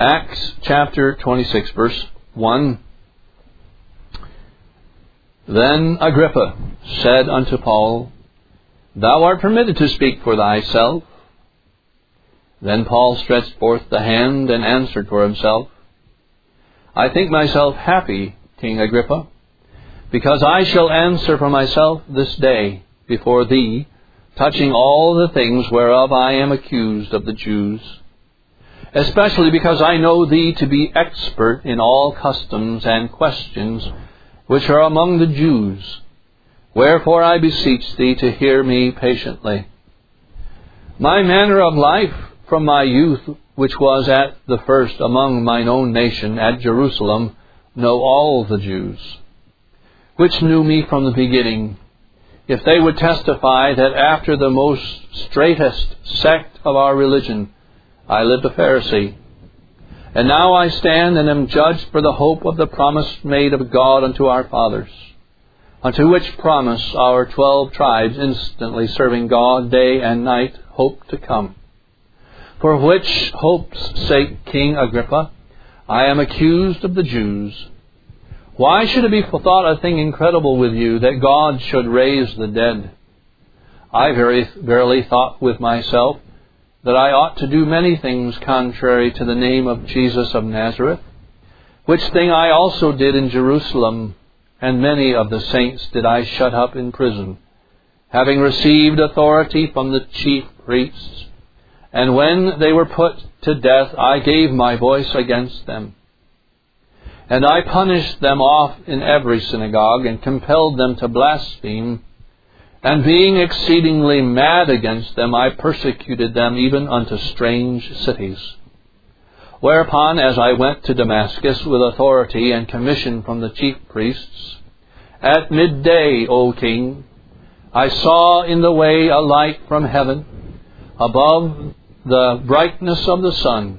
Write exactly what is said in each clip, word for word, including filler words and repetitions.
Acts chapter twenty-six, verse one. Then Agrippa said unto Paul, Thou art permitted to speak for thyself. Then Paul stretched forth the hand and answered for himself, I think myself happy, King Agrippa, because I shall answer for myself this day before thee, touching all the things whereof I am accused of the Jews, especially because I know thee to be expert in all customs and questions which are among the Jews. Wherefore I beseech thee to hear me patiently. My manner of life from my youth, which was at the first among mine own nation at Jerusalem, know all the Jews, which knew me from the beginning, if they would testify that after the most straitest sect of our religion I lived a Pharisee. And now I stand and am judged for the hope of the promise made of God unto our fathers, unto which promise our twelve tribes, instantly serving God day and night, hope to come. For which hope's sake, King Agrippa, I am accused of the Jews. Why should it be thought a thing incredible with you that God should raise the dead? I very verily thought with myself that I ought to do many things contrary to the name of Jesus of Nazareth, which thing I also did in Jerusalem, and many of the saints did I shut up in prison, having received authority from the chief priests. And when they were put to death, I gave my voice against them. And I punished them off in every synagogue, and compelled them to blaspheme. And being exceedingly mad against them, I persecuted them even unto strange cities. Whereupon, as I went to Damascus with authority and commission from the chief priests, at midday, O King, I saw in the way a light from heaven, above the brightness of the sun,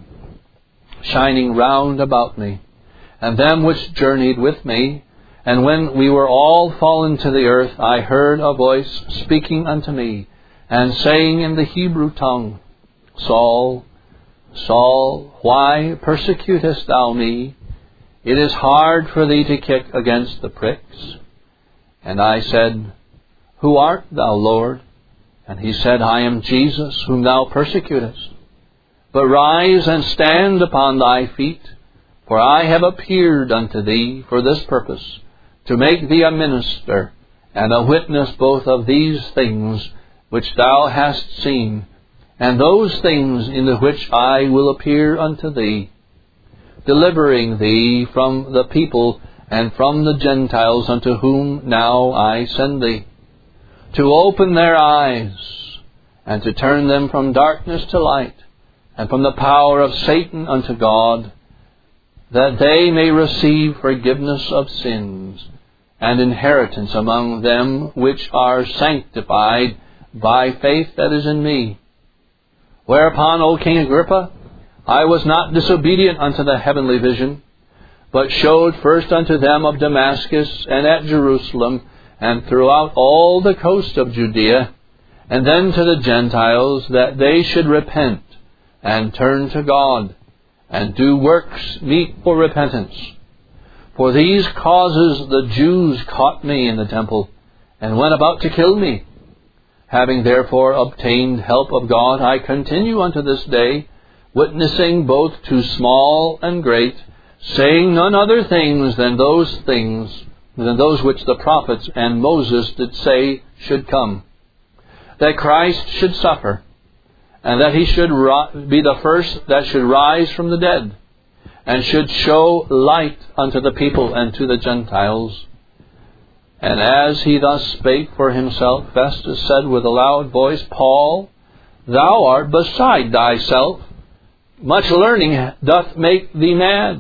shining round about me, and them which journeyed with me. And when we were all fallen to the earth, I heard a voice speaking unto me, and saying in the Hebrew tongue, Saul, Saul, why persecutest thou me? It is hard for thee to kick against the pricks. And I said, Who art thou, Lord? And he said, I am Jesus, whom thou persecutest. But rise and stand upon thy feet, for I have appeared unto thee for this purpose, to make thee a minister and a witness both of these things which thou hast seen, and those things in the which I will appear unto thee, delivering thee from the people and from the Gentiles unto whom now I send thee, to open their eyes, and to turn them from darkness to light, and from the power of Satan unto God, that they may receive forgiveness of sins, and inheritance among them which are sanctified by faith that is in me. Whereupon, O King Agrippa, I was not disobedient unto the heavenly vision, but showed first unto them of Damascus and at Jerusalem, and throughout all the coast of Judea, and then to the Gentiles, that they should repent and turn to God, and do works meet for repentance. For these causes the Jews caught me in the temple, and went about to kill me. Having therefore obtained help of God, I continue unto this day, witnessing both to small and great, saying none other things than those things, than those which the prophets and Moses did say should come, that Christ should suffer, and that he should be the first that should rise from the dead, and should show light unto the people and to the Gentiles. And as he thus spake for himself, Festus said with a loud voice, Paul, thou art beside thyself. Much learning doth make thee mad.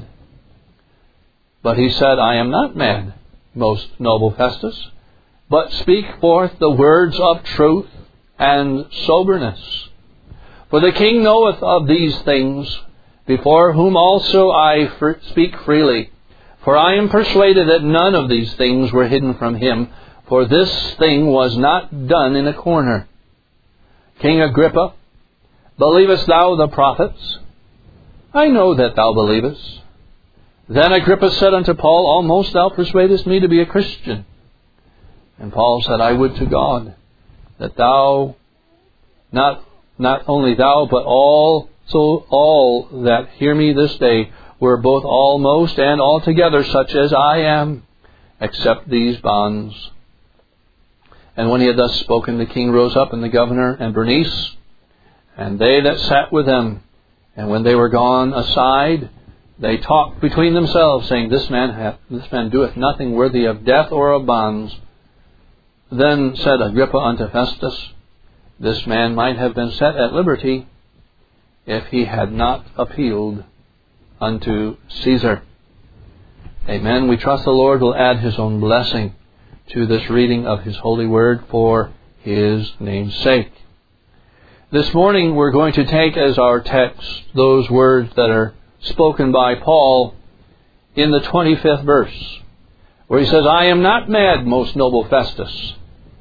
But he said, I am not mad, most noble Festus, but speak forth the words of truth and soberness. For the king knoweth of these things, before whom also I speak freely. For I am persuaded that none of these things were hidden from him, for this thing was not done in a corner. King Agrippa, believest thou the prophets? I know that thou believest. Then Agrippa said unto Paul, Almost thou persuadest me to be a Christian. And Paul said, I would to God that thou, not not only thou, but all so all that hear me this day were both almost and altogether such as I am, except these bonds. And when he had thus spoken, the king rose up, and the governor, and Bernice, and they that sat with them. And when they were gone aside, they talked between themselves, saying, This man hath, this man doeth nothing worthy of death or of bonds. Then said Agrippa unto Festus, This man might have been set at liberty, if he had not appealed unto Caesar. Amen. We trust the Lord will add His own blessing to this reading of His holy word for His name's sake. This morning we're going to take as our text those words that are spoken by Paul in the twenty-fifth verse, where he says, I am not mad, most noble Festus,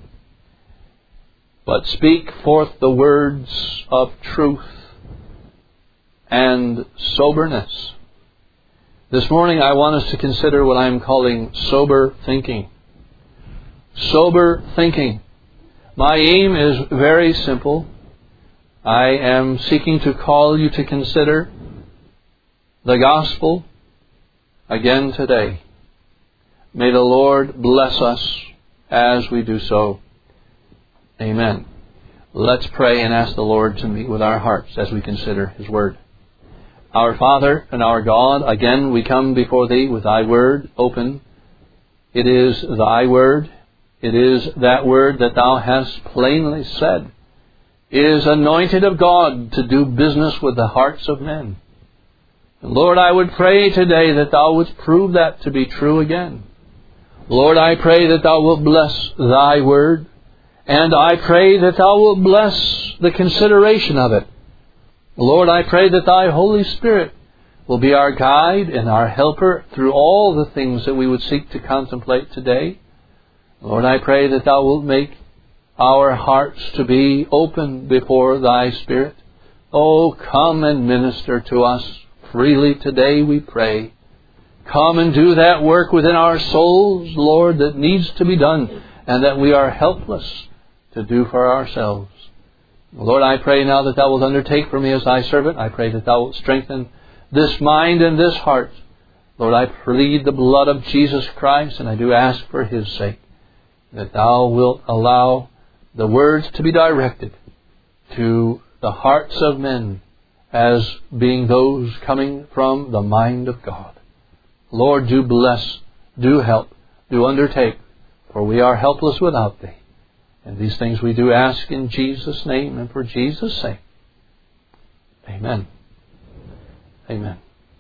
but speak forth the words of truth and soberness. This morning I want us to consider what I'm calling sober thinking. Sober thinking. My aim is very simple. I am seeking to call you to consider the gospel again today. May the Lord bless us as we do so. Amen. Let's pray and ask the Lord to meet with our hearts as we consider His word. Our Father and our God, again we come before Thee with Thy word open. It is Thy word. It is that word that Thou hast plainly said is anointed of God to do business with the hearts of men. And Lord, I would pray today that Thou wouldst prove that to be true again. Lord, I pray that Thou wilt bless Thy word, and I pray that Thou wilt bless the consideration of it. Lord, I pray that Thy Holy Spirit will be our guide and our helper through all the things that we would seek to contemplate today. Lord, I pray that Thou wilt make our hearts to be open before Thy Spirit. Oh, come and minister to us freely today, we pray. Come and do that work within our souls, Lord, that needs to be done and that we are helpless to do for ourselves. Lord, I pray now that Thou wilt undertake for me as Thy servant. I pray that Thou wilt strengthen this mind and this heart. Lord, I plead the blood of Jesus Christ, and I do ask for His sake that Thou wilt allow the words to be directed to the hearts of men as being those coming from the mind of God. Lord, do bless, do help, do undertake, for we are helpless without Thee. And these things we do ask in Jesus' name and for Jesus' sake. Amen. Amen.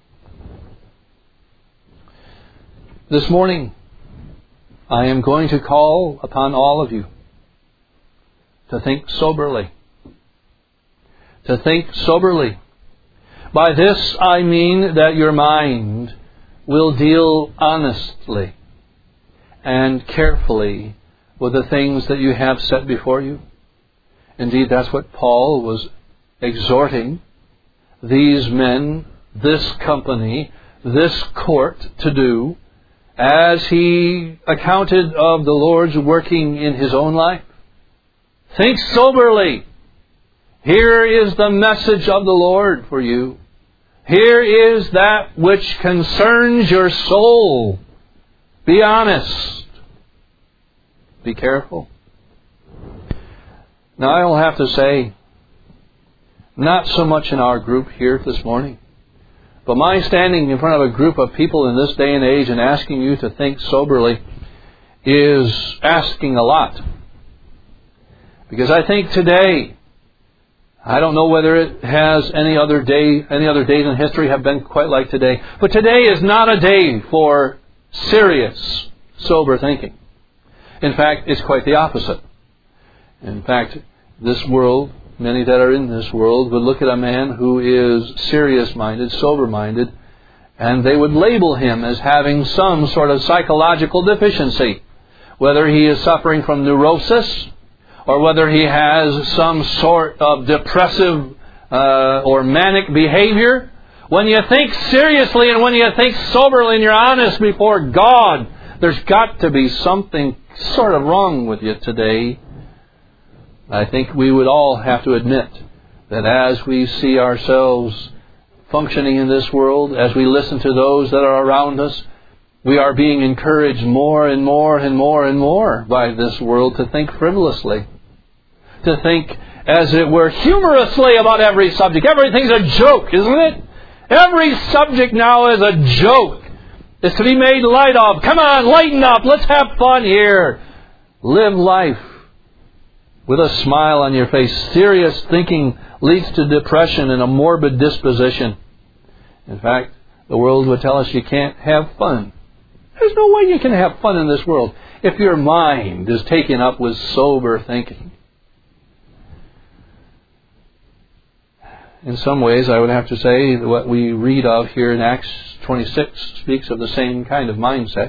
This morning, I am going to call upon all of you to think soberly. To think soberly. By this I mean that your mind will deal honestly and carefully with the things that you have set before you. Indeed, that's what Paul was exhorting these men, this company, this court to do as he accounted of the Lord's working in his own life. Think soberly. Here is the message of the Lord for you. Here is that which concerns your soul. Be honest. Be careful. Now, I will have to say, not so much in our group here this morning, but my standing in front of a group of people in this day and age and asking you to think soberly is asking a lot. Because I think today, I don't know whether it has any other day, any other days in history have been quite like today, but today is not a day for serious, sober thinking. In fact, it's quite the opposite. In fact, this world, many that are in this world, would look at a man who is serious-minded, sober-minded, and they would label him as having some sort of psychological deficiency, whether he is suffering from neurosis, or whether he has some sort of depressive uh, or manic behavior, when you think seriously and when you think soberly and you're honest before God, there's got to be something sort of wrong with you today. I think we would all have to admit that as we see ourselves functioning in this world, as we listen to those that are around us, we are being encouraged more and more and more and more by this world to think frivolously, to think, as it were, humorously about every subject. Everything's a joke, isn't it? Every subject now is a joke. It's to be made light of. Come on, lighten up. Let's have fun here. Live life with a smile on your face. Serious thinking leads to depression and a morbid disposition. In fact, the world would tell us you can't have fun. There's no way you can have fun in this world if your mind is taken up with sober thinking. In some ways, I would have to say that what we read of here in Acts twenty-six speaks of the same kind of mindset.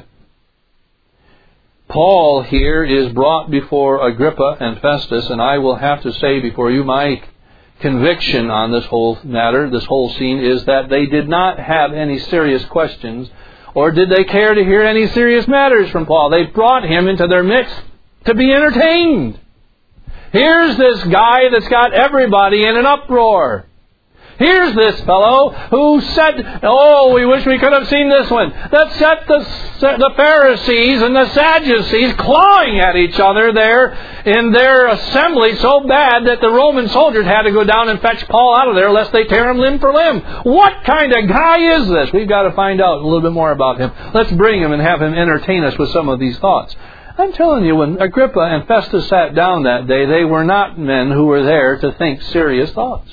Paul here is brought before Agrippa and Festus, and I will have to say before you, my conviction on this whole matter, this whole scene, is that they did not have any serious questions, or did they care to hear any serious matters from Paul. They brought him into their midst to be entertained. Here's this guy that's got everybody in an uproar. Here's this fellow who said, oh, we wish we could have seen this one, that set the, the Pharisees and the Sadducees clawing at each other there in their assembly so bad that the Roman soldiers had to go down and fetch Paul out of there lest they tear him limb for limb. What kind of guy is this? We've got to find out a little bit more about him. Let's bring him and have him entertain us with some of these thoughts. I'm telling you, when Agrippa and Festus sat down that day, they were not men who were there to think serious thoughts.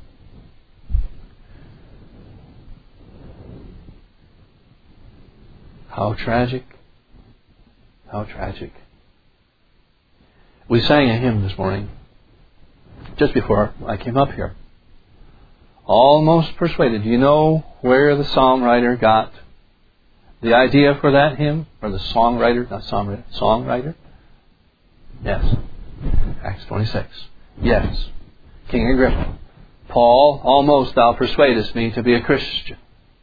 How tragic. How tragic. We sang a hymn this morning, just before I came up here. Almost Persuaded. Do you know where the songwriter got the idea for that hymn? Or the songwriter, not songwriter, songwriter? Yes. Acts twenty-six. Yes. King Agrippa. Paul, almost thou persuadest me to be a Christian.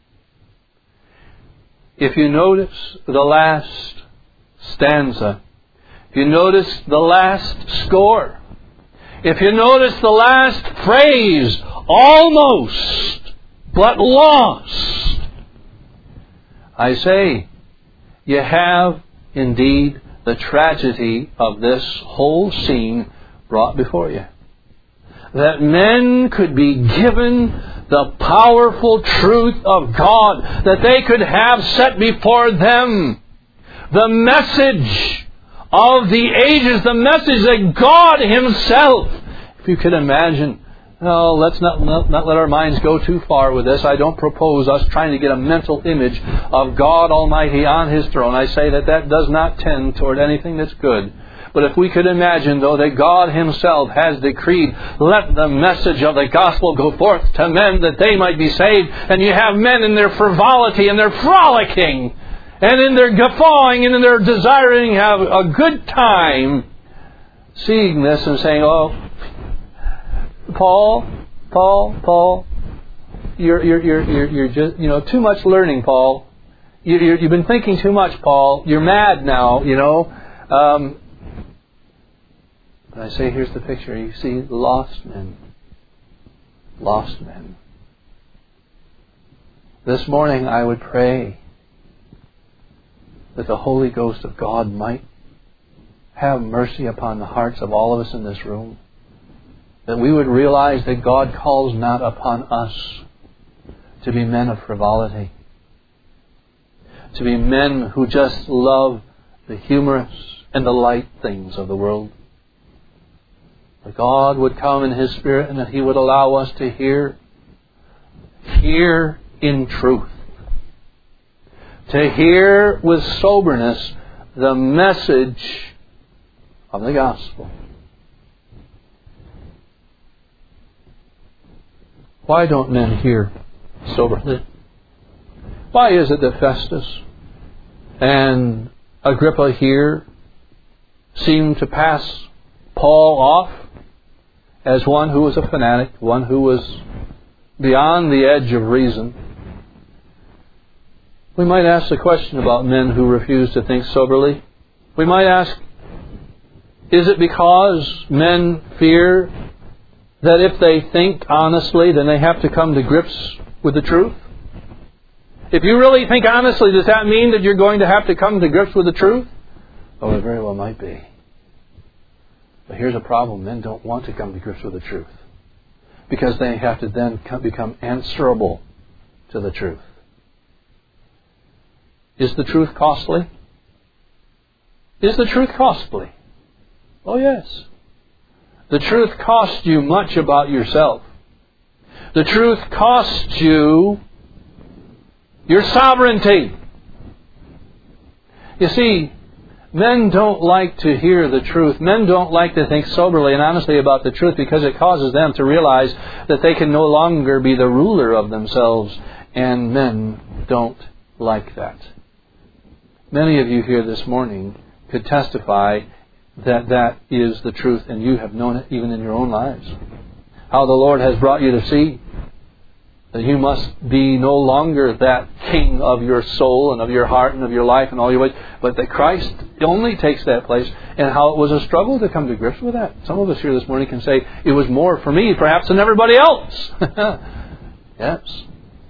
If you notice the last stanza, if you notice the last score, if you notice the last phrase, almost, but lost, I say, you have indeed the tragedy of this whole scene brought before you. That men could be given the powerful truth of God, that they could have set before them the message of the ages, the message that God Himself, if you could imagine, no, let's not, not, not let our minds go too far with this. I don't propose us trying to get a mental image of God Almighty on His throne. I say that that does not tend toward anything that's good. But if we could imagine, though, that God Himself has decreed, let the message of the gospel go forth to men that they might be saved, and you have men in their frivolity and their frolicking, and in their guffawing and in their desiring to have a good time, seeing this and saying, oh, Paul, Paul, Paul, you're, you're, you're, you're, you're just, you know, too much learning, Paul. You, you're, you've been thinking too much, Paul. You're mad now, you know. Um, But I say, here's the picture. You see, lost men. Lost men. This morning I would pray that the Holy Ghost of God might have mercy upon the hearts of all of us in this room. That we would realize that God calls not upon us to be men of frivolity. To be men who just love the humorous and the light things of the world. That God would come in His Spirit and that He would allow us to hear, hear in truth. To hear with soberness the message of the gospel. Why don't men hear soberly? Why is it that Festus and Agrippa here seem to pass Paul off as one who was a fanatic, one who was beyond the edge of reason, We might ask the question about men who refuse to think soberly. We might ask, is it because men fear that if they think honestly, then they have to come to grips with the truth? If you really think honestly, does that mean that you're going to have to come to grips with the truth? Oh, it very well might be. But here's a problem. Men don't want to come to grips with the truth, because they have to then become answerable to the truth. Is the truth costly? Is the truth costly? Oh, yes. The truth costs you much about yourself. The truth costs you your sovereignty. You see, men don't like to hear the truth. Men don't like to think soberly and honestly about the truth, because it causes them to realize that they can no longer be the ruler of themselves. And men don't like that. Many of you here this morning could testify that that is the truth, and you have known it even in your own lives. How the Lord has brought you to see that you must be no longer that king of your soul and of your heart and of your life and all your ways, but that Christ only takes that place, and how it was a struggle to come to grips with that. Some of us here this morning can say, it was more for me perhaps than everybody else. Yes.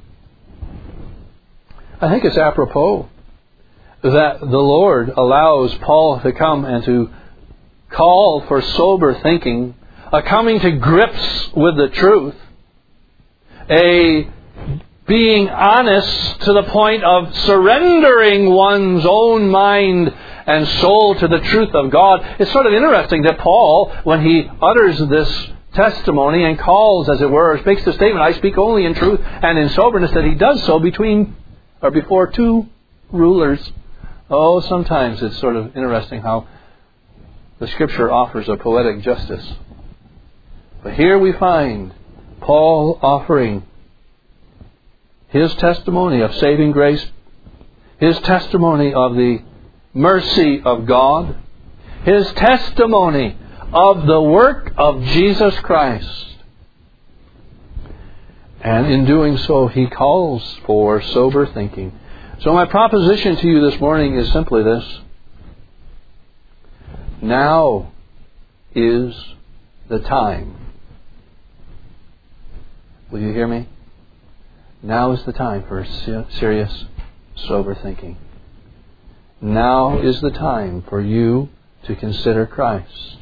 I think it's apropos that the Lord allows Paul to come and to call for sober thinking, a coming to grips with the truth, a being honest to the point of surrendering one's own mind and soul to the truth of God. It's sort of interesting that Paul, when he utters this testimony and calls, as it were, or makes the statement, I speak only in truth and in soberness, that he does so between or before two rulers. Oh, sometimes it's sort of interesting how the Scripture offers a poetic justice. But here we find Paul offering his testimony of saving grace, his testimony of the mercy of God, his testimony of the work of Jesus Christ. And in doing so, he calls for sober thinking. So my proposition to you this morning is simply this. Now is the time. Will you hear me? Now is the time for serious, sober thinking. Now is the time for you to consider Christ.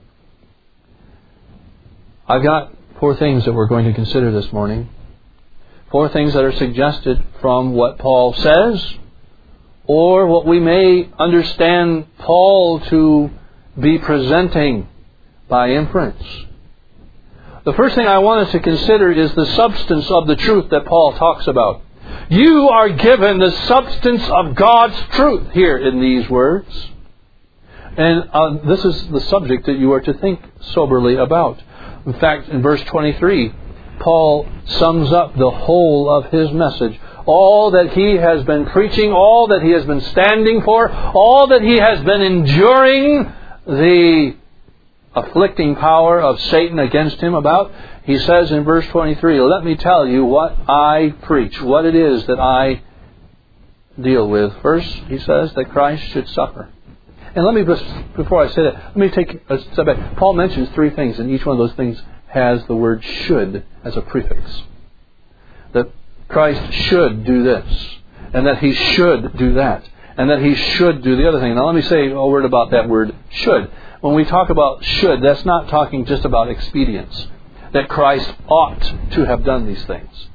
I've got four things that we're going to consider this morning. Four things that are suggested from what Paul says, or what we may understand Paul to be presenting by inference. The first thing I want us to consider is the substance of the truth that Paul talks about. You are given the substance of God's truth here in these words. And uh, this is the subject that you are to think soberly about. In fact, in verse twenty-three, Paul sums up the whole of his message. All that he has been preaching, all that he has been standing for, all that he has been enduring the afflicting power of Satan against him about. He says in verse twenty-three, let me tell you what I preach, what it is that I deal with. First, he says that Christ should suffer. And let me, just, before I say that, let me take a step back. Paul mentions three things, and each one of those things has the word should as a prefix. That Christ should do this, and that He should do that, and that He should do the other thing. Now let me say a word about that word should. When we talk about should, that's not talking just about expedience, that Christ ought to have done these things.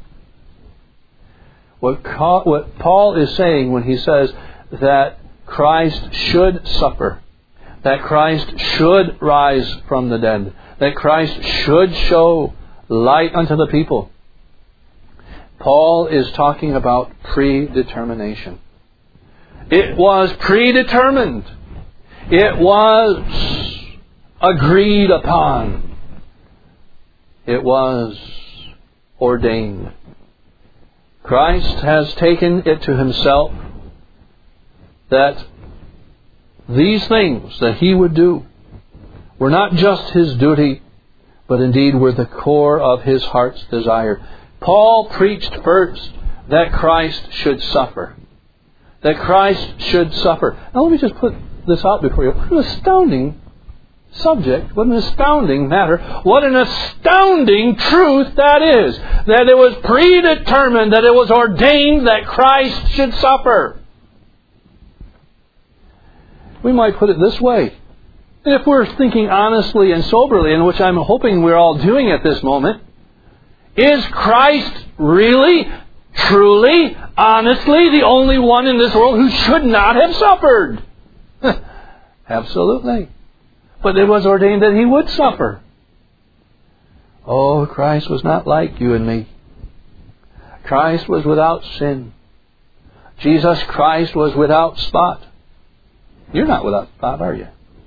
What Paul is saying when he says that Christ should suffer, that Christ should rise from the dead, that Christ should show light unto the people, Paul is talking about predetermination. It was predetermined. It was agreed upon. It was ordained. Christ has taken it to Himself that these things that He would do were not just His duty, but indeed were the core of His heart's desire. Paul preached first that Christ should suffer. that Christ should suffer. Now let me just put this out before you. What an astounding subject. What an astounding matter. What an astounding truth that is. That it was predetermined, that it was ordained that Christ should suffer. We might put it this way. If we're thinking honestly and soberly, and which I'm hoping we're all doing at this moment, is Christ really, truly, honestly the only one in this world who should not have suffered? Absolutely. But it was ordained that He would suffer. Oh, Christ was not like you and me. Christ was without sin. Jesus Christ was without spot. You're not without spot, are you?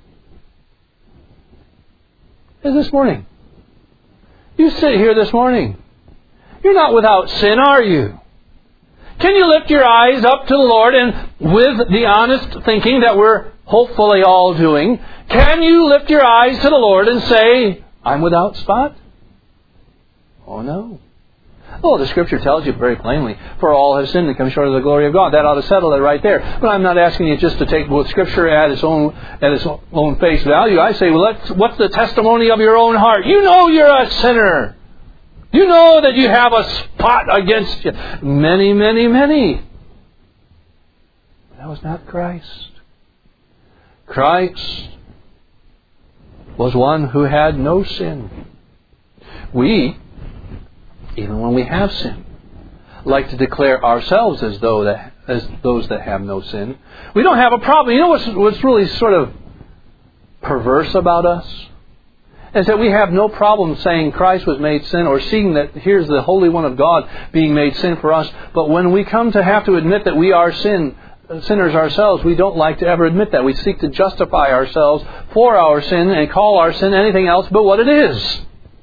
Is this morning? You sit here this morning. You're not without sin, are you? Can you lift your eyes up to the Lord and with the honest thinking that we're hopefully all doing, can you lift your eyes to the Lord and say, I'm without spot? Oh no. Well, the Scripture tells you very plainly, for all have sinned and come short of the glory of God. That ought to settle it right there. But I'm not asking you just to take what Scripture at its own at its own face value. I say, well, let's, what's the testimony of your own heart? You know you're a sinner. You know that you have a spot against you. Many, many, many. That was not Christ. Christ was one who had no sin. We, even when we have sin, like to declare ourselves as though that, as those that have no sin. We don't have a problem. You know what's, what's really sort of perverse about us? Is that we have no problem saying Christ was made sin or seeing that here's the Holy One of God being made sin for us. But when we come to have to admit that we are sin, sinners ourselves, we don't like to ever admit that. We seek to justify ourselves for our sin and call our sin anything else but what it is.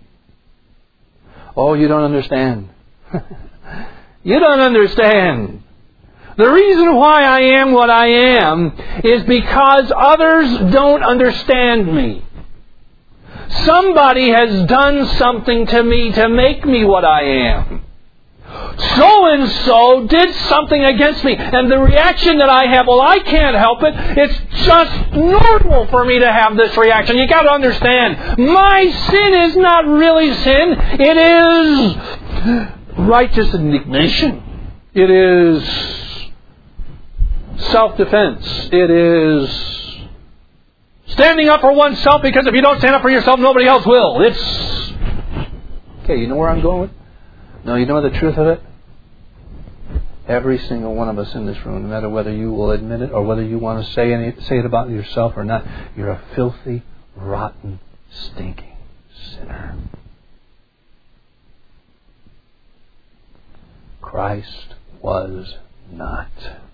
Oh, you don't understand. You don't understand. The reason why I am what I am is because others don't understand me. Somebody has done something to me to make me what I am. So-and-so did something against me. And the reaction that I have, well, I can't help it. It's just normal for me to have this reaction. You got to understand, my sin is not really sin. It is righteous indignation. It is self-defense. It is standing up for oneself, because if you don't stand up for yourself, nobody else will. It's... Okay, you know where I'm going with? No, you know the truth of it? Every single one of us in this room, no matter whether you will admit it or whether you want to say any, say it about yourself or not, you're a filthy, rotten, stinking sinner. Christ was not.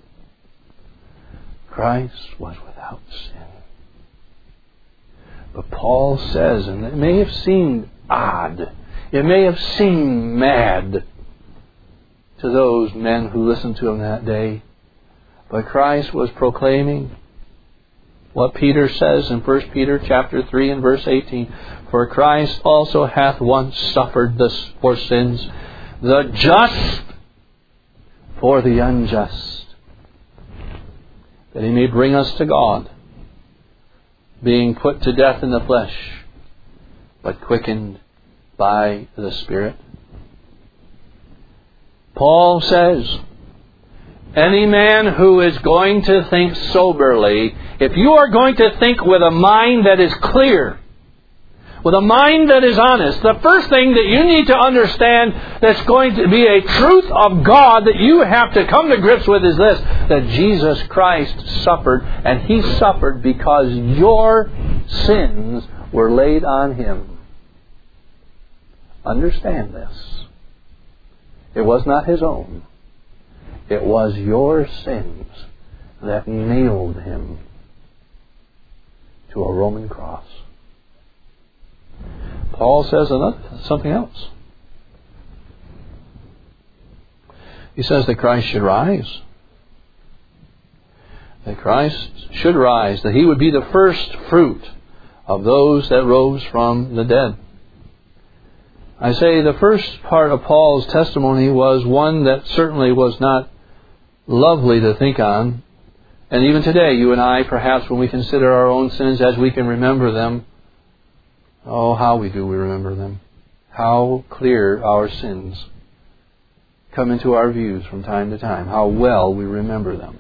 Christ was without sin. But Paul says, and it may have seemed odd, it may have seemed mad to those men who listened to him that day, but Christ was proclaiming what Peter says in First Peter chapter three and verse eighteen. For Christ also hath once suffered this for sins, the just for the unjust, that He may bring us to God, being put to death in the flesh, but quickened by the Spirit. Paul says, any man who is going to think soberly, if you are going to think with a mind that is clear, with a mind that is honest, the first thing that you need to understand that's going to be a truth of God that you have to come to grips with is this, that Jesus Christ suffered, and He suffered because your sins were laid on Him. Understand this. It was not His own. It was your sins that nailed Him to a Roman cross. Paul says another, something else. He says that Christ should rise. That Christ should rise. That He would be the first fruit of those that rose from the dead. I say the first part of Paul's testimony was one that certainly was not lovely to think on. And even today, you and I, perhaps when we consider our own sins as we can remember them, oh, how we do we remember them. How clear our sins come into our views from time to time. How well we remember them.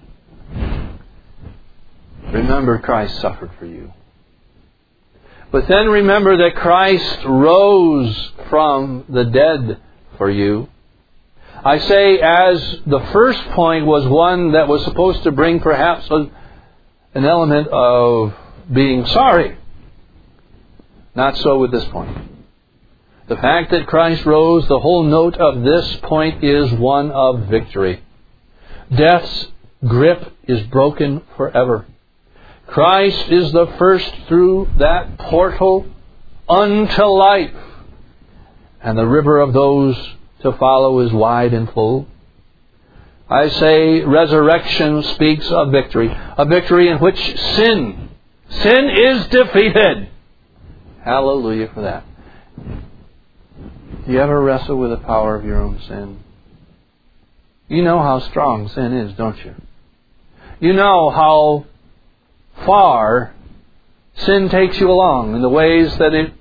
Remember Christ suffered for you. But then remember that Christ rose from the dead for you. I say, as the first point was one that was supposed to bring perhaps a, an element of being sorry. Not so with this point. The fact that Christ rose, the whole note of this point is one of victory. Death's grip is broken forever. Christ is the first through that portal unto life. And the river of those to follow is wide and full. I say resurrection speaks of victory. A victory in which sin, sin is defeated. Hallelujah for that. Do you ever wrestle with the power of your own sin? You know how strong sin is, don't you? You know how far sin takes you along in the ways that it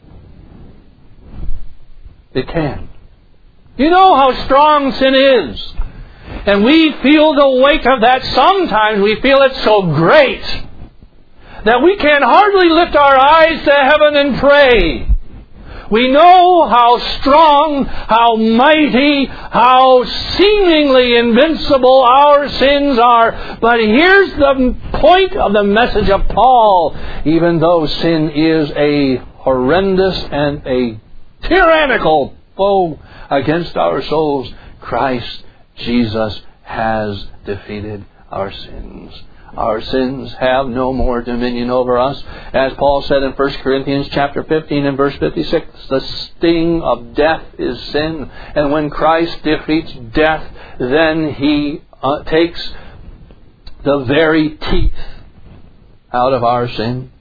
it can. You know how strong sin is. And we feel the weight of that. Sometimes we feel it so great that we can hardly lift our eyes to heaven and pray. We know how strong, how mighty, how seemingly invincible our sins are. But here's the point of the message of Paul. Even though sin is a horrendous and a tyrannical foe against our souls, Christ Jesus has defeated our sins. Our sins have no more dominion over us. As Paul said in First Corinthians chapter fifteen and verse fifty-six, the sting of death is sin. And when Christ defeats death, then He uh, takes the very teeth out of our sin.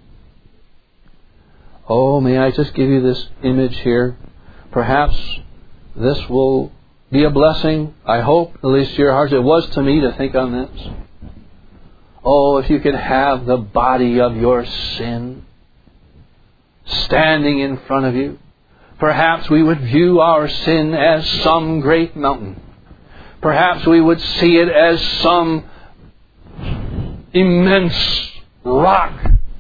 Oh, may I just give you this image here? Perhaps this will be a blessing, I hope, at least to your hearts. It was to me to think on this. Oh, if you could have the body of your sin standing in front of you. Perhaps we would view our sin as some great mountain. Perhaps we would see it as some immense rock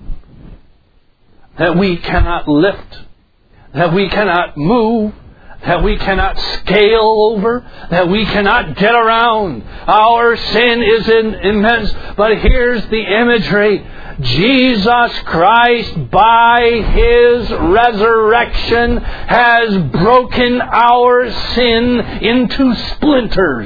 that we cannot lift, that we cannot move, that we cannot scale over, that we cannot get around. Our sin is in, immense. But here's the imagery. Jesus Christ, by His resurrection, has broken our sin into splinters.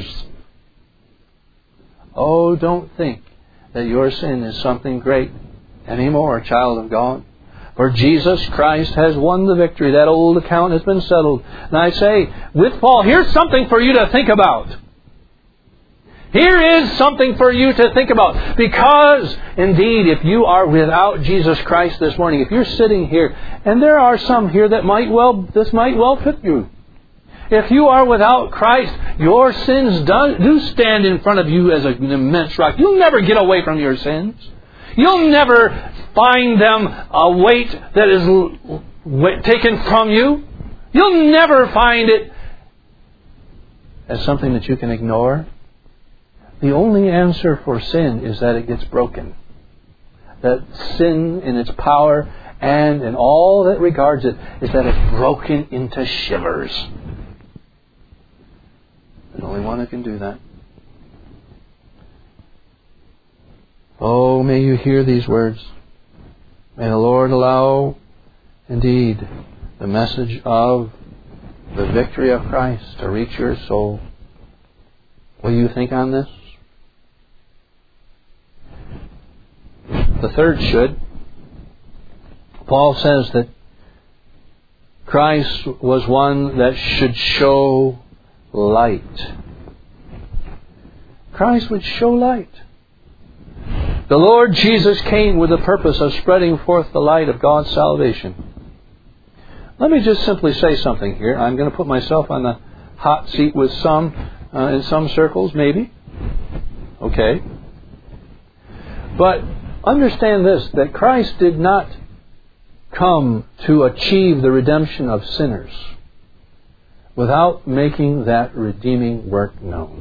Oh, don't think that your sin is something great anymore, child of God. For Jesus Christ has won the victory. That old account has been settled. And I say, with Paul, here's something for you to think about. Here is something for you to think about. Because, indeed, if you are without Jesus Christ this morning, if you're sitting here, and there are some here that might well, this might well fit you. If you are without Christ, your sins do, do stand in front of you as an immense rock. You'll never get away from your sins. You'll never find them a weight that is taken from you. You'll never find it as something that you can ignore. The only answer for sin is that it gets broken. That sin in its power and in all that regards it is that it's broken into shivers. There's only one who can do that. Oh, may you hear these words. May the Lord allow, indeed, the message of the victory of Christ to reach your soul. Will you think on this? The third should. Paul says that Christ was one that should show light. Christ would show light. The Lord Jesus came with the purpose of spreading forth the light of God's salvation. Let me just simply say something here. I'm going to put myself on the hot seat with some, uh, in some circles maybe. Okay? But understand this, that Christ did not come to achieve the redemption of sinners without making that redeeming work known.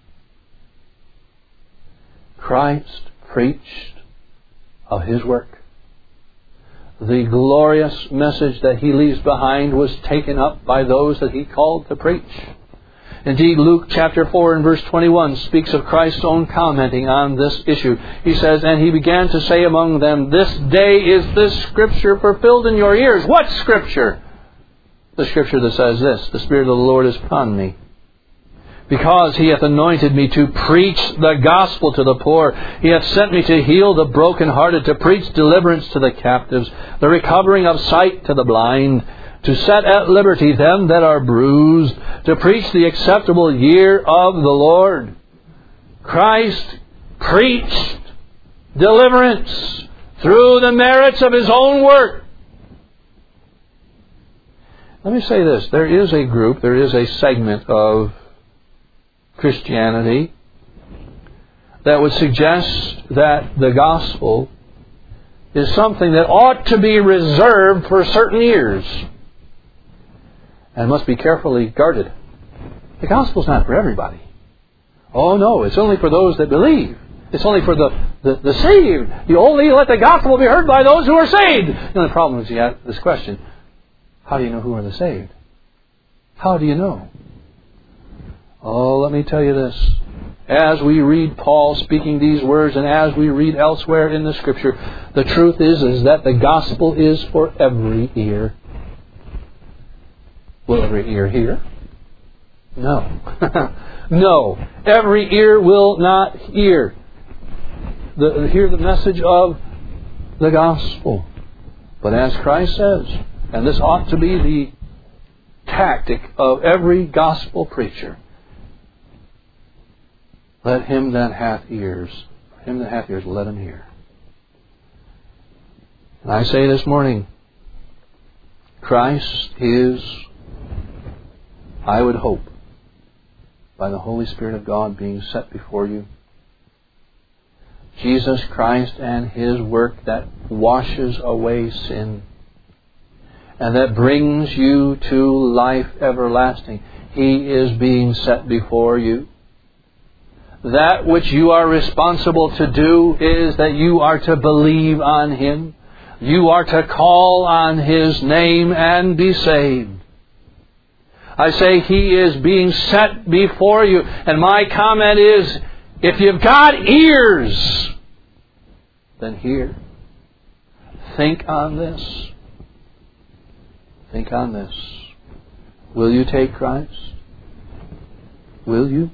Christ preached of His work. The glorious message that He leaves behind was taken up by those that He called to preach. Indeed, Luke chapter four and verse twenty-one speaks of Christ's own commenting on this issue. He says, "And He began to say among them, 'This day is this Scripture fulfilled in your ears.'" What Scripture? The Scripture that says this, "The Spirit of the Lord is upon me, because He hath anointed me to preach the gospel to the poor. He hath sent me to heal the brokenhearted, to preach deliverance to the captives, the recovering of sight to the blind, to set at liberty them that are bruised, to preach the acceptable year of the Lord." Christ preached deliverance through the merits of His own work. Let me say this. There is a group, there is a segment of Christianity that would suggest that the gospel is something that ought to be reserved for certain ears and must be carefully guarded. The gospel's not for everybody. Oh no, it's only for those that believe. It's only for the, the, the saved. You only let the gospel be heard by those who are saved. The only problem is you ask this question: how do you know who are the saved? How do you know? Oh, let me tell you this. As we read Paul speaking these words, and as we read elsewhere in the Scripture, the truth is, is that the gospel is for every ear. Will every ear hear? No. No. Every ear will not hear the, hear the message of the gospel. But as Christ says, and this ought to be the tactic of every gospel preacher, let him that hath ears, him that hath ears, let him hear. And I say this morning, Christ is, I would hope, by the Holy Spirit of God being set before you, Jesus Christ and His work that washes away sin and that brings you to life everlasting. He is being set before you. That which you are responsible to do is that you are to believe on Him. You are to call on His name and be saved. I say He is being set before you. And my comment is, if you've got ears, then hear. Think on this. Think on this. Will you take Christ? Will you?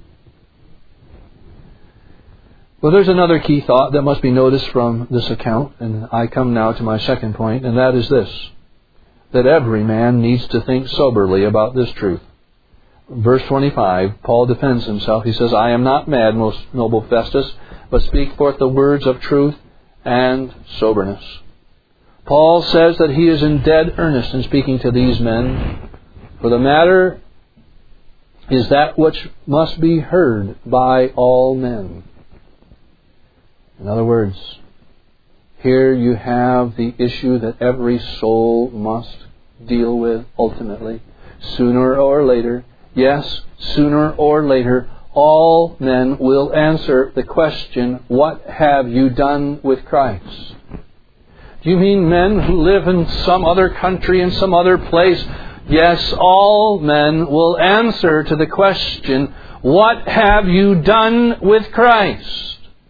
Well, there's another key thought that must be noticed from this account, and I come now to my second point, and that is this: that every man needs to think soberly about this truth. Verse twenty-five, Paul defends himself. He says, "I am not mad, most noble Festus, but speak forth the words of truth and soberness." Paul says that he is in dead earnest in speaking to these men, for the matter is that which must be heard by all men. In other words, here you have the issue that every soul must deal with ultimately, sooner or later. Yes, sooner or later, all men will answer the question, what have you done with Christ? Do you mean men who live in some other country, in some other place? Yes, all men will answer to the question, what have you done with Christ?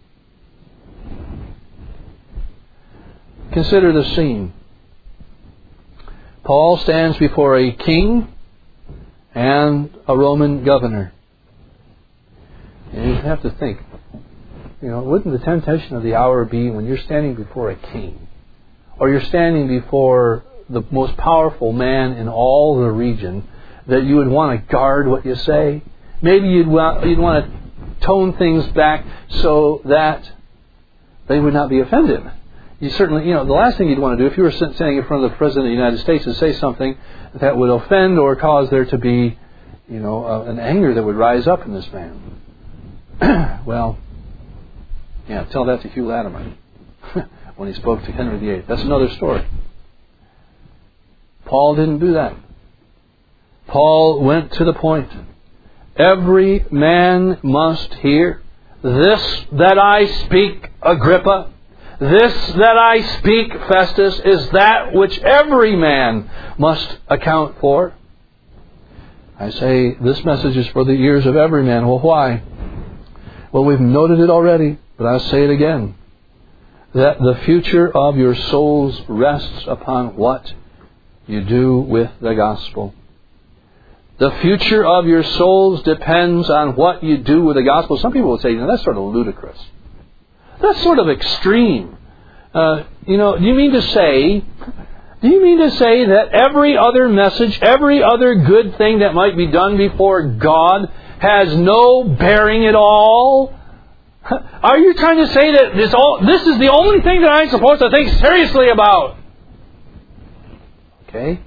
Consider the scene. Paul stands before a king and a Roman governor. And you have to think, you know, wouldn't the temptation of the hour be when you're standing before a king, or you're standing before the most powerful man in all the region, that you would want to guard what you say? Maybe you'd want, you'd want to tone things back so that they would not be offended. You certainly, you know, the last thing you'd want to do if you were standing in front of the President of the United States is say something that would offend or cause there to be, you know, uh, an anger that would rise up in this man. Well, Yeah, tell that to Hugh Latimer when he spoke to Henry the Eighth. That's another story. Paul didn't do that. Paul went to the point. Every man must hear. This that I speak, Agrippa, this that I speak, Festus, is that which every man must account for. I say this message is for the ears of every man. Well, why? Well, we've noted it already, but I'll say it again. That the future of your souls rests upon what you do with the gospel. The future of your souls depends on what you do with the gospel. Some people would say, you know, that's sort of ludicrous. That's sort of extreme. Uh, you know, do you mean to say, do you mean to say that every other message, every other good thing that might be done before God has no bearing at all? Are you trying to say that this all this is the only thing that I'm supposed to think seriously about? Okay.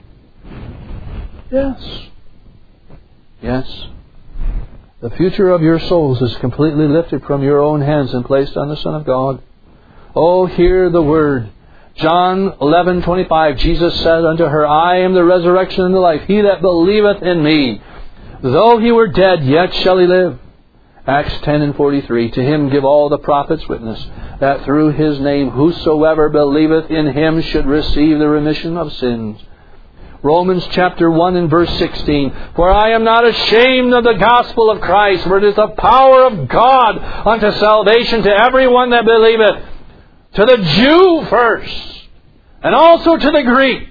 Yes. Yes. The future of your souls is completely lifted from your own hands and placed on the Son of God. Oh, hear the word. John eleven twenty-five, Jesus said unto her, I am the resurrection and the life. He that believeth in me, though he were dead, yet shall he live. Acts ten and forty-three, to him give all the prophets witness, that through his name whosoever believeth in him should receive the remission of sins. Romans chapter one and verse sixteen, for I am not ashamed of the gospel of Christ, for it is the power of God unto salvation to everyone that believeth, to the Jew first, and also to the Greek.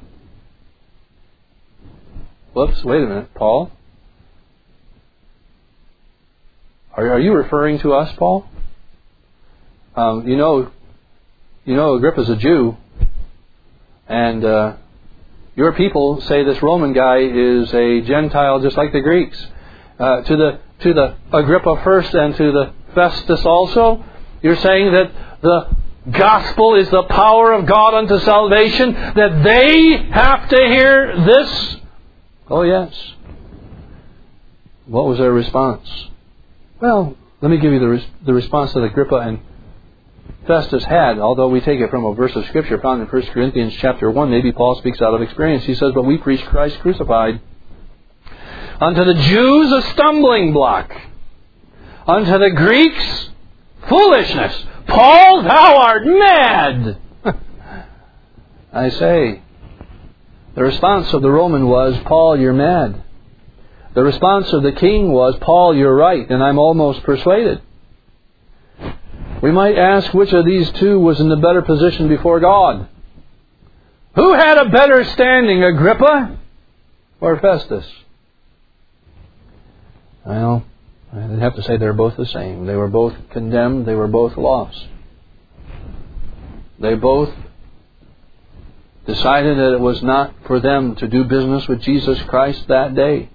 Whoops, wait a minute, Paul. Are, are you referring to us, Paul? Um, you know, you know, Agrippa's a Jew, and uh, your people say this Roman guy is a Gentile, just like the Greeks. Uh, to the to the Agrippa first, and to the Festus also, you're saying that the gospel is the power of God unto salvation, that they have to hear this? Oh, yes. What was their response? Well, let me give you the res- the response that Agrippa and Festus had, although we take it from a verse of Scripture found in First Corinthians chapter one. Maybe Paul speaks out of experience. He says, but we preach Christ crucified. Unto the Jews a stumbling block. Unto the Greeks foolishness. Paul, thou art mad! I say, the response of the Roman was, Paul, you're mad. The response of the king was, Paul, you're right, and I'm almost persuaded. We might ask which of these two was in the better position before God. Who had a better standing, Agrippa or Festus? Well, I'd have to say they're both the same. They were both condemned. They were both lost. They both decided that it was not for them to do business with Jesus Christ that day.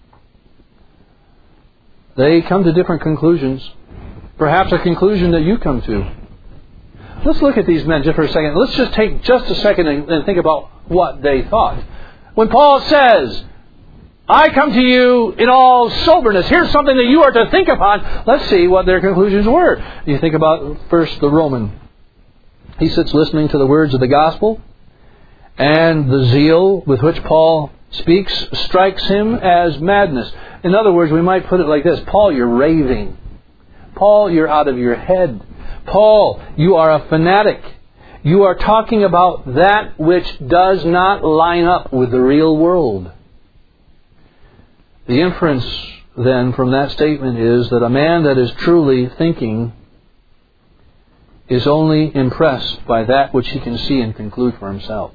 They come to different conclusions. Perhaps a conclusion that you come to. Let's look at these men just for a second. Let's just take just a second and, and think about what they thought. When Paul says, I come to you in all soberness, here's something that you are to think upon. Let's see what their conclusions were. You think about first the Roman. He sits listening to the words of the gospel, and the zeal with which Paul speaks strikes him as madness. In other words, we might put it like this. Paul, you're raving. Paul, you're out of your head. Paul, you are a fanatic. You are talking about that which does not line up with the real world. The inference, then, from that statement is that a man that is truly thinking is only impressed by that which he can see and conclude for himself.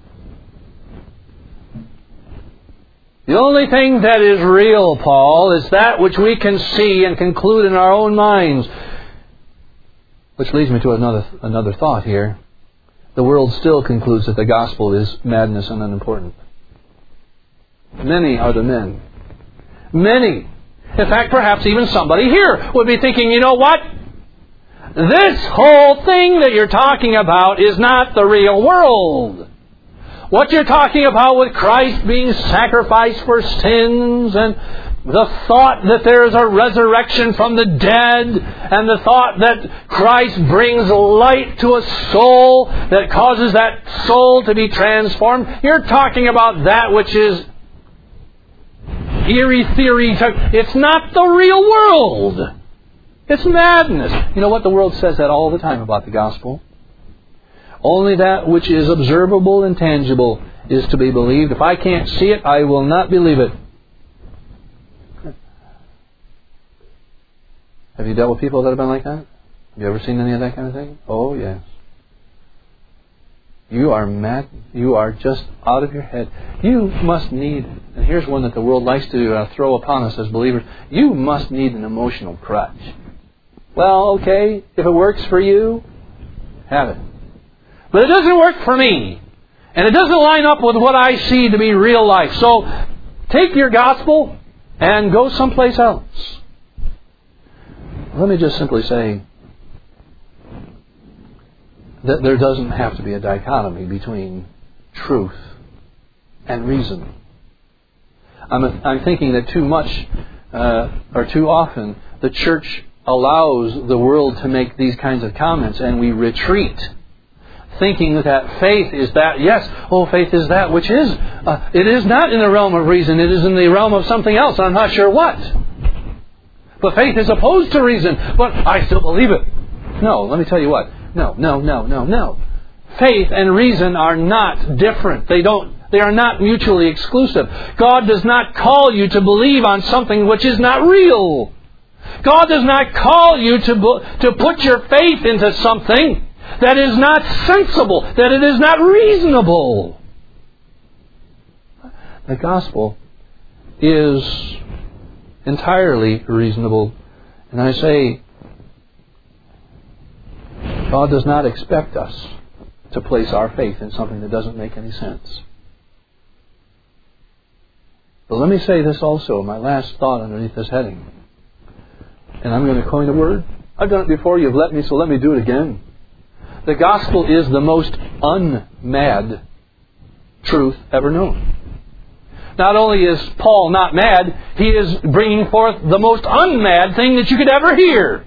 The only thing that is real, Paul, is that which we can see and conclude in our own minds. Which leads me to another another thought here. The world still concludes that the gospel is madness and unimportant. Many are the men. Many. In fact, perhaps even somebody here would be thinking, you know what? This whole thing that you're talking about is not the real world. What you're talking about with Christ being sacrificed for sins and the thought that there is a resurrection from the dead, and the thought that Christ brings light to a soul that causes that soul to be transformed, you're talking about that which is eerie theory. It's not the real world. It's madness. You know what? The world says that all the time about the gospel. Only that which is observable and tangible is to be believed. If I can't see it, I will not believe it. Have you dealt with people that have been like that? Have you ever seen any of that kind of thing? Oh, yes. You are mad. You are just out of your head. You must need, and here's one that the world likes to uh, throw upon us as believers, you must need an emotional crutch. Well, okay, if it works for you, have it. But it doesn't work for me. And it doesn't line up with what I see to be real life. So take your gospel and go someplace else. Let me just simply say that there doesn't have to be a dichotomy between truth and reason. I'm, I'm thinking that too much, uh, or too often, the church allows the world to make these kinds of comments, and we retreat, thinking that faith is that, yes, oh, faith is that which is. Uh, it is not in the realm of reason. It is in the realm of something else. I'm not sure what. But faith is opposed to reason. But I still believe it. No, let me tell you what. No, no, no, no, no. Faith and reason are not different. They don't. They are not mutually exclusive. God does not call you to believe on something which is not real. God does not call you to, to put your faith into something that is not sensible, that it is not reasonable. The gospel is entirely reasonable. And I say, God does not expect us to place our faith in something that doesn't make any sense. But let me say this also, my last thought underneath this heading. And I'm going to coin a word. I've done it before, you've let me, so let me do it again. The gospel is the most unmad truth ever known. Not only is Paul not mad, he is bringing forth the most unmad thing that you could ever hear.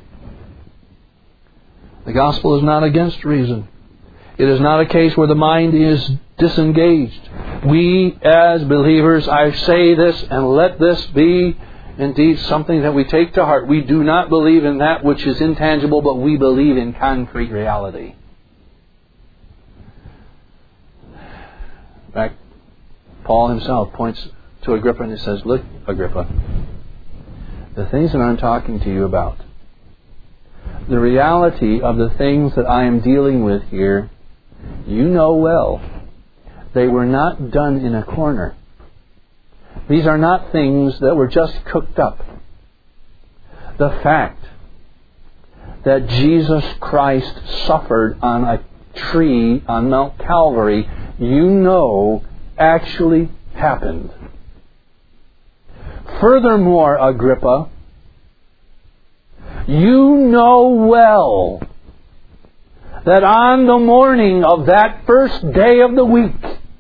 The gospel is not against reason. It is not a case where the mind is disengaged. We as believers, I say this and let this be indeed something that we take to heart. We do not believe in that which is intangible, but we believe in concrete reality. In fact, Paul himself points to Agrippa and he says, look, Agrippa, the things that I'm talking to you about, the reality of the things that I am dealing with here, you know well. They were not done in a corner. These are not things that were just cooked up. The fact that Jesus Christ suffered on a tree on Mount Calvary, you know, actually happened. Furthermore, Agrippa, you know well that on the morning of that first day of the week,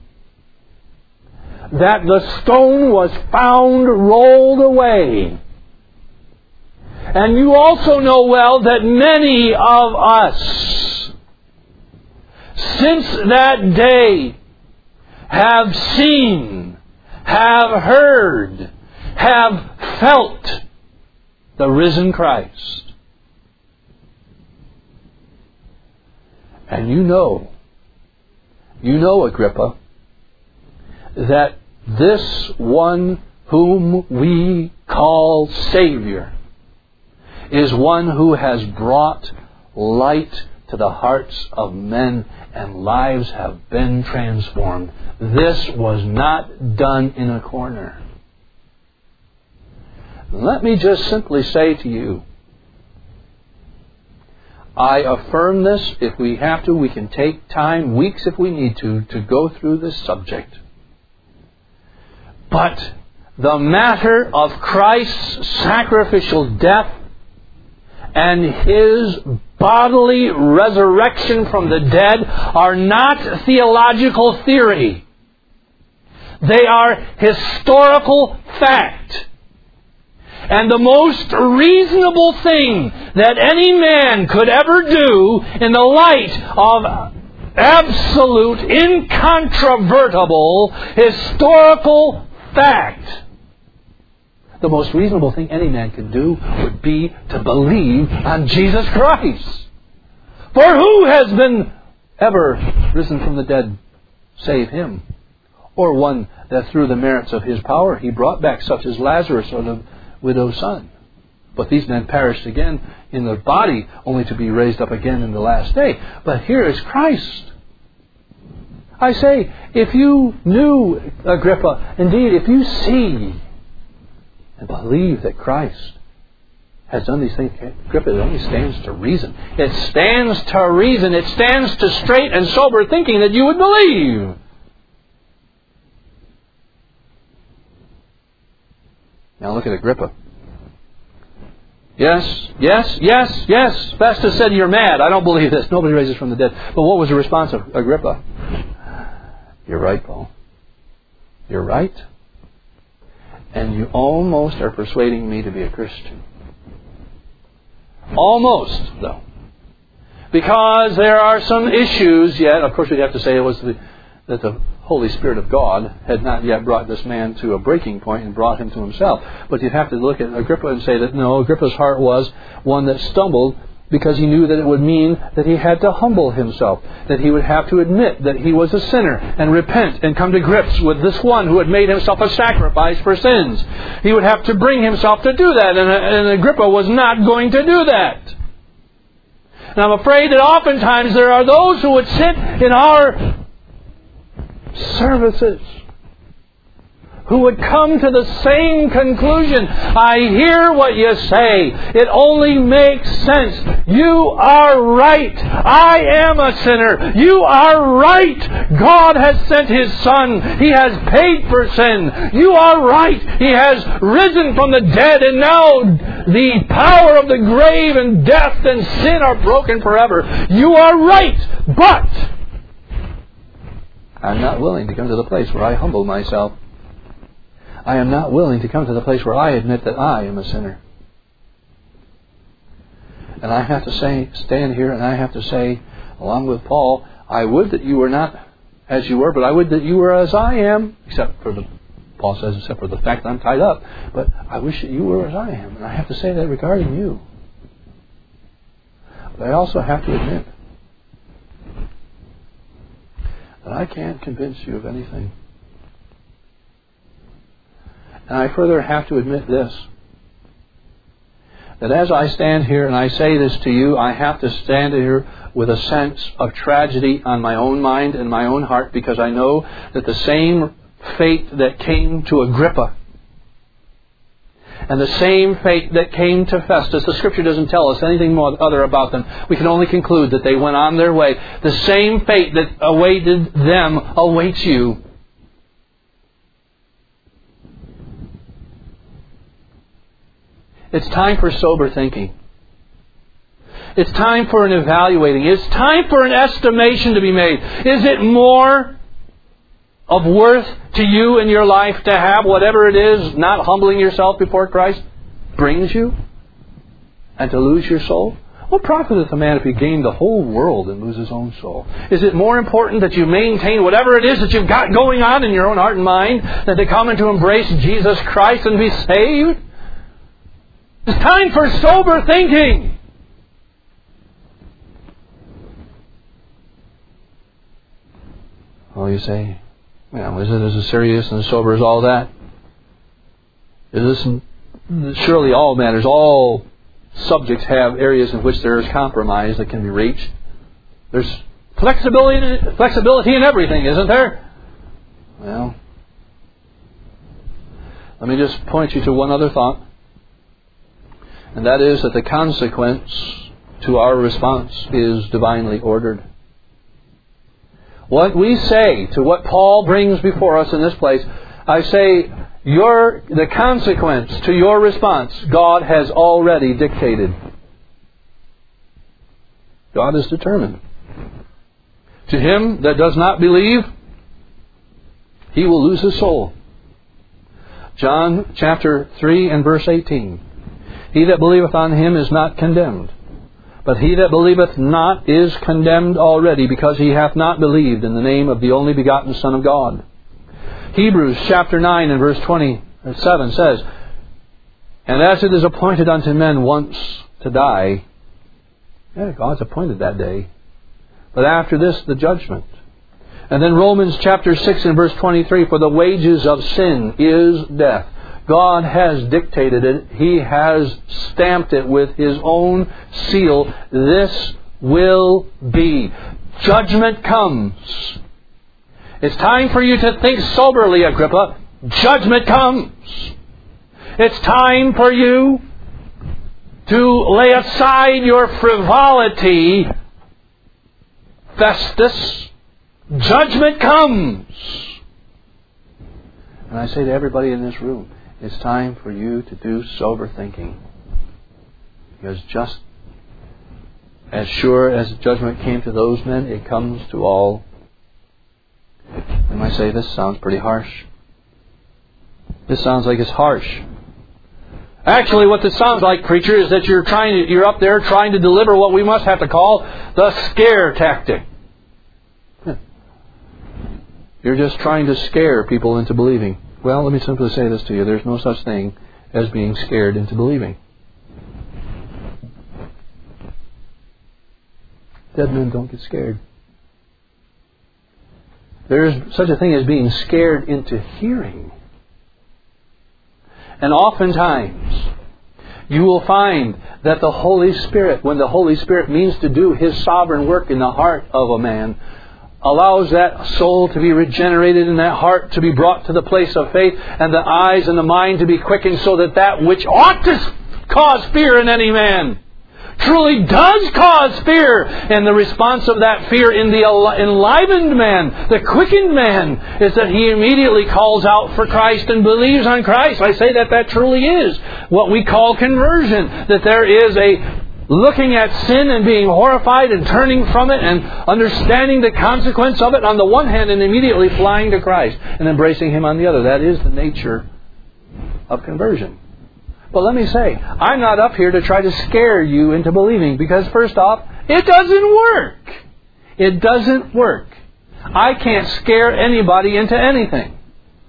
that the stone was found rolled away. And you also know well that many of us, since that day, have seen, have heard, have felt the risen Christ. And you know, you know, Agrippa, that this one whom we call Savior is one who has brought light to the hearts of men, and lives have been transformed. This was not done in a corner. Let me just simply say to you, I affirm this. If we have to, we can take time, weeks if we need to, to go through this subject. But the matter of Christ's sacrificial death and His bodily resurrection from the dead are not theological theory. They are historical fact. And the most reasonable thing that any man could ever do in the light of absolute, incontrovertible, historical fact, the most reasonable thing any man could do would be to believe on Jesus Christ. For who has been ever risen from the dead save Him? Or one that through the merits of His power He brought back, such as Lazarus or the widow's son. But these men perished again in their body, only to be raised up again in the last day. But here is Christ. I say, if you knew, Agrippa, indeed, if you see and believe that Christ has done these things, Agrippa, it only stands to reason. It stands to reason. It stands to straight and sober thinking that you would believe. Now look at Agrippa. Yes, yes, yes, yes. Festus said, you're mad. I don't believe this. Nobody raises from the dead. But what was the response of Agrippa? You're right, Paul. You're right. And you almost are persuading me to be a Christian. Almost, though. Because there are some issues yet. Of course, we'd have to say it was the, that the Holy Spirit of God had not yet brought this man to a breaking point and brought him to himself. But you'd have to look at Agrippa and say that no, Agrippa's heart was one that stumbled because he knew that it would mean that he had to humble himself, that he would have to admit that he was a sinner and repent and come to grips with this one who had made himself a sacrifice for sins. He would have to bring himself to do that, and, and Agrippa was not going to do that. And I'm afraid that oftentimes there are those who would sit in our services who would come to the same conclusion. I hear what you say. It only makes sense. You are right. I am a sinner. You are right. God has sent His Son. He has paid for sin. You are right. He has risen from the dead, and now the power of the grave and death and sin are broken forever. You are right. But I'm not willing to come to the place where I humble myself. I am not willing to come to the place where I admit that I am a sinner. And I have to say, stand here and I have to say, along with Paul, I would that you were not as you were, but I would that you were as I am, except for the, Paul says, except for the fact that I'm tied up. But I wish that you were as I am. And I have to say that regarding you. But I also have to admit that I can't convince you of anything. And I further have to admit this, that as I stand here and I say this to you, I have to stand here with a sense of tragedy on my own mind and my own heart, because I know that the same fate that came to Agrippa and the same fate that came to Festus, the Scripture doesn't tell us anything more other about them. We can only conclude that they went on their way. The same fate that awaited them awaits you. It's time for sober thinking. It's time for an evaluating. It's time for an estimation to be made. Is it more of worth to you in your life to have whatever it is, not humbling yourself before Christ, brings you, and to lose your soul? What profiteth a man if he gain the whole world and lose his own soul? Is it more important that you maintain whatever it is that you've got going on in your own heart and mind than to come and to embrace Jesus Christ and be saved? It's time for sober thinking. Oh, you say, well, is it as serious and as sober as all that? Is this surely all matters? All subjects have areas in which there is compromise that can be reached. There's flexibility, flexibility in everything, isn't there? Well, let me just point you to one other thought. And that is that the consequence to our response is divinely ordered. What we say to what Paul brings before us in this place, I say, your the consequence to your response, God has already dictated. God is determined. To him that does not believe, he will lose his soul. John chapter three and verse eighteen. He that believeth on Him is not condemned, but he that believeth not is condemned already, because he hath not believed in the name of the only begotten Son of God. Hebrews chapter nine and verse twenty-seven says, And as it is appointed unto men once to die, yeah, God's appointed that day, but after this the judgment. And then Romans chapter six and verse twenty-three, For the wages of sin is death. God has dictated it. He has stamped it with His own seal. This will be. Judgment comes. It's time for you to think soberly, Agrippa. Judgment comes. It's time for you to lay aside your frivolity, Festus. Judgment comes. And I say to everybody in this room, it's time for you to do sober thinking. Because just as sure as judgment came to those men, it comes to all. You might say, this sounds pretty harsh. This sounds like it's harsh. Actually, what this sounds like, preacher, is that you're trying to, you're up there trying to deliver what we must have to call the scare tactic. You're just trying to scare people into believing. Well, let me simply say this to you. There's no such thing as being scared into believing. Dead men don't get scared. There's such a thing as being scared into hearing. And oftentimes, you will find that the Holy Spirit, when the Holy Spirit means to do His sovereign work in the heart of a man, allows that soul to be regenerated and that heart to be brought to the place of faith and the eyes and the mind to be quickened, so that that which ought to cause fear in any man truly does cause fear. And the response of that fear in the enlivened man, the quickened man, is that he immediately calls out for Christ and believes on Christ. I say that that truly is what we call conversion. That there is a looking at sin and being horrified and turning from it and understanding the consequence of it on the one hand, and immediately flying to Christ and embracing Him on the other. That is the nature of conversion. But let me say, I'm not up here to try to scare you into believing, because first off, it doesn't work. It doesn't work. I can't scare anybody into anything.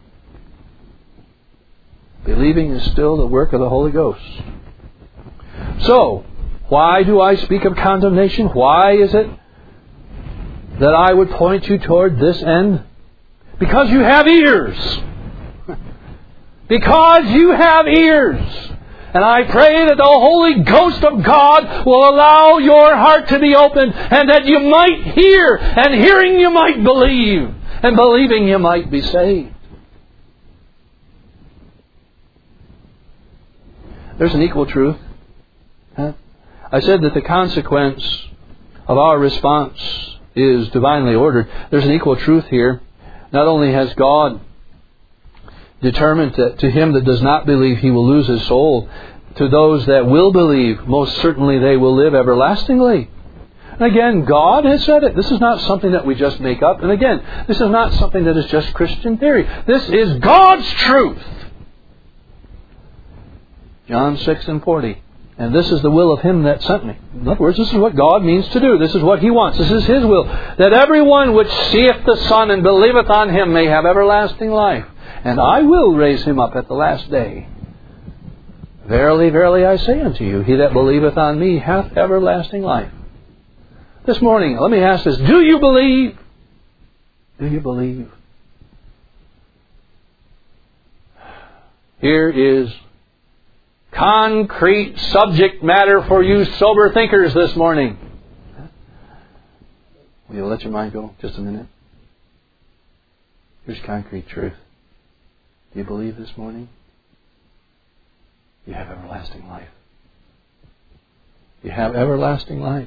Believing is still the work of the Holy Ghost. So, why do I speak of condemnation? Why is it that I would point you toward this end? Because you have ears. Because you have ears. And I pray that the Holy Ghost of God will allow your heart to be opened, and that you might hear, and hearing you might believe, and believing you might be saved. There's an equal truth. Huh? I said that the consequence of our response is divinely ordered. There's an equal truth here. Not only has God determined that to him that does not believe he will lose his soul, to those that will believe, most certainly they will live everlastingly. And again, God has said it. This is not something that we just make up. And again, this is not something that is just Christian theory. This is God's truth. John six and forty. And this is the will of Him that sent me. In other words, this is what God means to do. This is what He wants. This is His will. That everyone which seeth the Son and believeth on Him may have everlasting life. And I will raise him up at the last day. Verily, verily, I say unto you, he that believeth on me hath everlasting life. This morning, let me ask this. Do you believe? Do you believe? Here is concrete subject matter for you sober thinkers this morning. Will you let your mind go just a minute? Here's concrete truth. Do you believe this morning? You have everlasting life. You have everlasting life.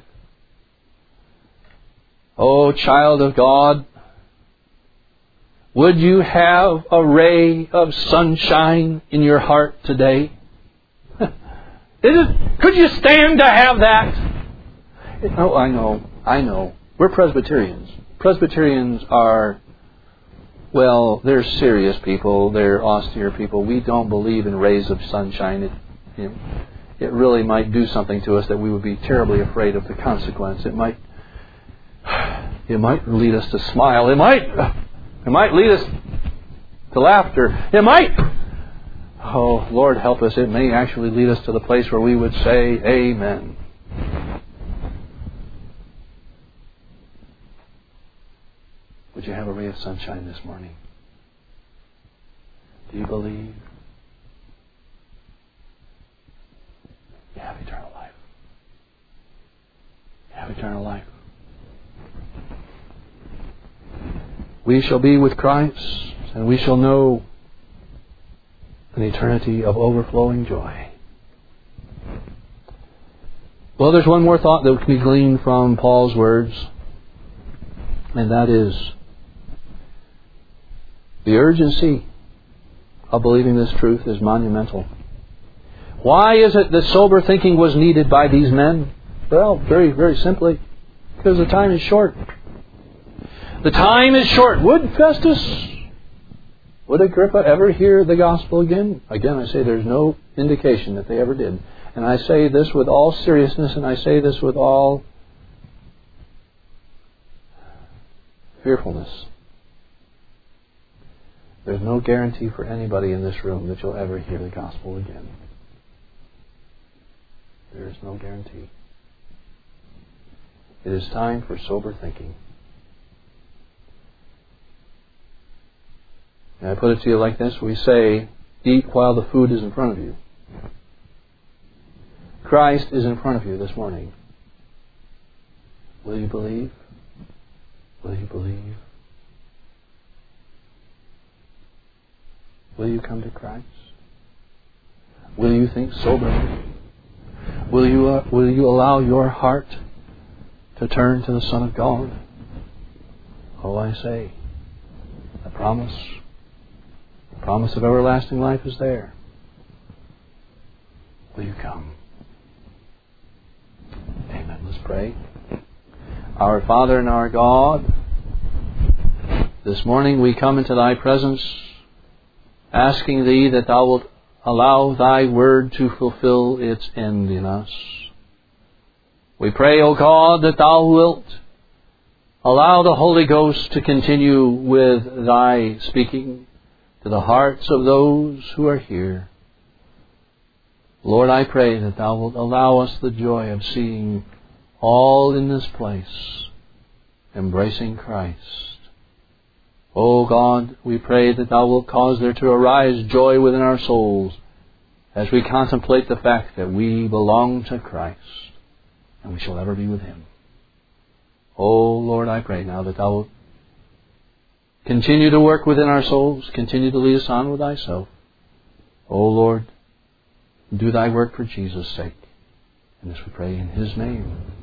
Oh, child of God, would you have a ray of sunshine in your heart today? Is it, could you stand to have that? Oh, I know, I know. We're Presbyterians. Presbyterians are well, they're serious people, they're austere people. We don't believe in rays of sunshine. It, you know, it really might do something to us that we would be terribly afraid of the consequence. It might, it might lead us to smile. It might, it might lead us to laughter. It might. Oh, Lord, help us. It may actually lead us to the place where we would say, Amen. Would you have a ray of sunshine this morning? Do you believe? You have eternal life. You have eternal life. We shall be with Christ, and we shall know an eternity of overflowing joy. Well, there's one more thought that can be gleaned from Paul's words, and that is the urgency of believing this truth is monumental. Why is it that sober thinking was needed by these men? Well, very, very simply, because the time is short. The time is short. Would Festus, would Agrippa ever hear the gospel again? Again, I say there's no indication that they ever did. And I say this with all seriousness, and I say this with all fearfulness. There's no guarantee for anybody in this room that you'll ever hear the gospel again. There is no guarantee. It is time for sober thinking. And I put it to you like this. We say, eat while the food is in front of you. Christ is in front of you this morning. Will you believe? Will you believe? Will you come to Christ? Will you think soberly? Will you, uh, will you allow your heart to turn to the Son of God? Oh, I say, the promise, the promise of everlasting life is there. Will you come? Amen. Let's pray. Our Father and our God, this morning we come into Thy presence, asking Thee that Thou wilt allow Thy Word to fulfill its end in us. We pray, O God, that Thou wilt allow the Holy Ghost to continue with Thy speaking to the hearts of those who are here. Lord, I pray that Thou wilt allow us the joy of seeing all in this place embracing Christ. O God, we pray that Thou wilt cause there to arise joy within our souls as we contemplate the fact that we belong to Christ and we shall ever be with Him. O Lord, I pray now that Thou wilt continue to work within our souls, continue to lead us on with Thyself. O Lord, do Thy work for Jesus' sake. And this we pray in His name.